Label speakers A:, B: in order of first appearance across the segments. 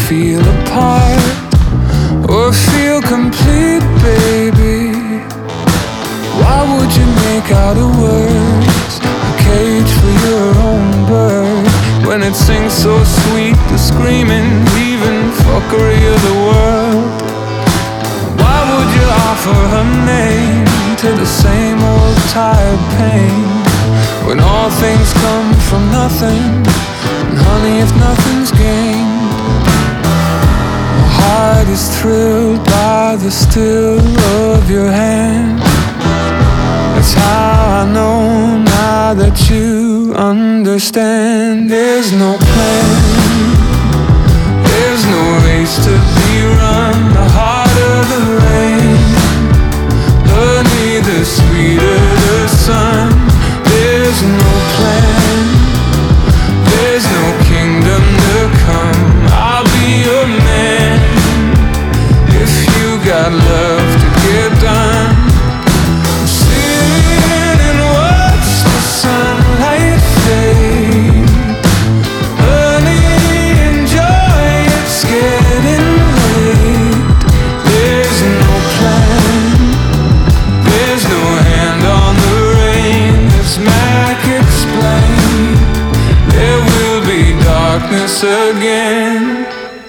A: feel apart or feel complete, baby. Why would you make out of words a cage for your own bird when it sings so sweet, the screaming, leaving fuckery of the world? Why would you offer her name to the same old tired pain when all things come from nothing? And honey, if nothing's gained, my heart is thrilled by the still of your hand. That's how I know now that you understand. There's no plan, there's no race to be run. The harder the rain, honey, the sweeter the sun. There's no plan, there's no kingdom to come. I'll be your man if you got love to get done. Again,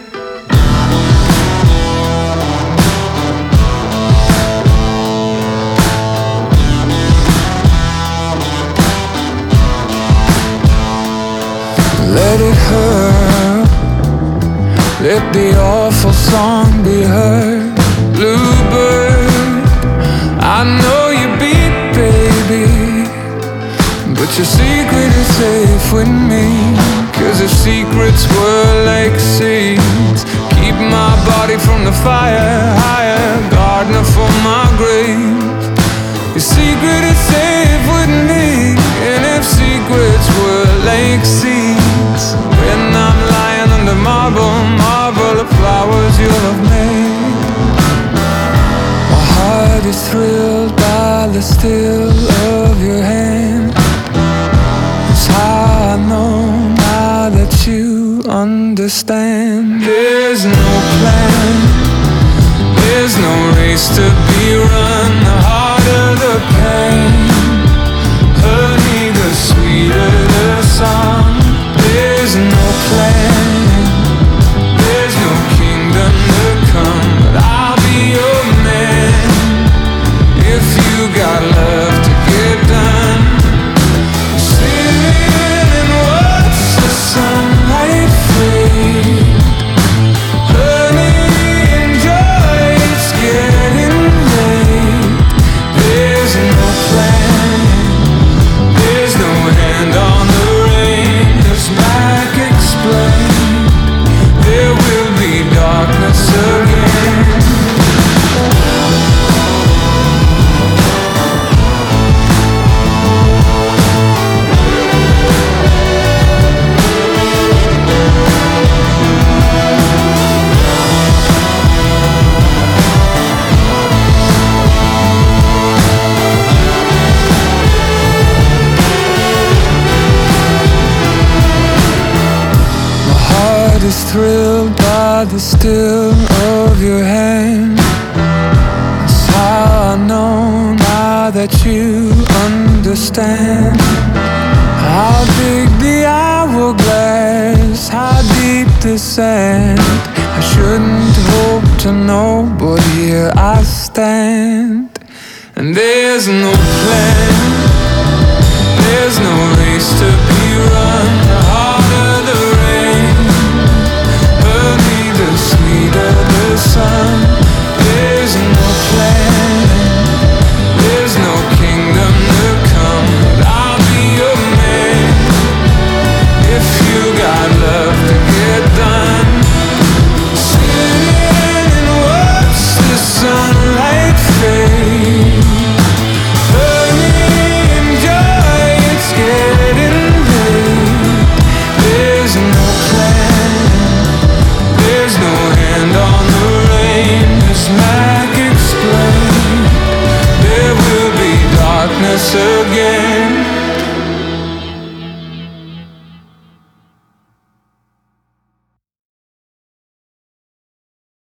A: let it hurt, let the awful song be heard. Bluebird, I know you beat, baby, but your secret is safe with me. 'Cause if secrets were like seeds, keep my body from the fire, higher, gardener for my grave. Your secret is safe with me. And if secrets were like seeds, when I'm lying under marble of flowers you'll have made, my heart is thrilled by the still of your hand. That's how I know that you understand. There's no plan, there's no race to be run. The harder the pain, honey, the sweeter the song. There's no plan, there's no kingdom to come. But I'll be your man if you got love to get done. Sunlight fade, honey, enjoy, it's getting late. There's no plan, there's no hand on the rain. As Mac explained, there will be darkness again. Is thrilled by the still of your hand. That's how I know now that you understand. How big the hourglass, how deep the sand. I shouldn't hope to know, but here I stand. And there's no plan, there's no race to be run. The harder the rain, the sweeter the sun. There's no plan, there's no kingdom to come. But I'll be your man if you got love to get done. Sitting and watch the sunlight fade, honey, enjoy, it's getting late. There's no plan, there's no hand on the rain. As Mac explained, there will be darkness again.